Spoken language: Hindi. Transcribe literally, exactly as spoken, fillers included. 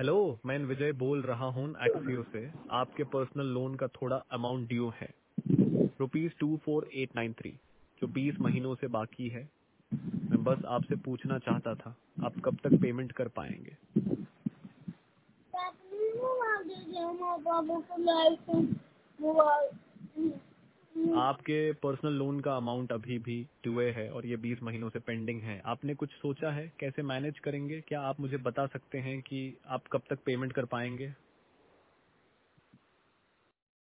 हेलो, मैं विजय बोल रहा हूँ एक्सियो से। आपके पर्सनल लोन का थोड़ा अमाउंट ड्यू है, rupees two four eight nine three, जो बीस महीनों से बाकी है। मैं बस आपसे पूछना चाहता था, आप कब तक पेमेंट कर पाएंगे? आपके पर्सनल लोन का अमाउंट अभी भी ड्यू है और ये बीस महीनों से पेंडिंग है। आपने कुछ सोचा है कैसे मैनेज करेंगे? क्या आप मुझे बता सकते हैं कि आप कब तक पेमेंट कर पाएंगे?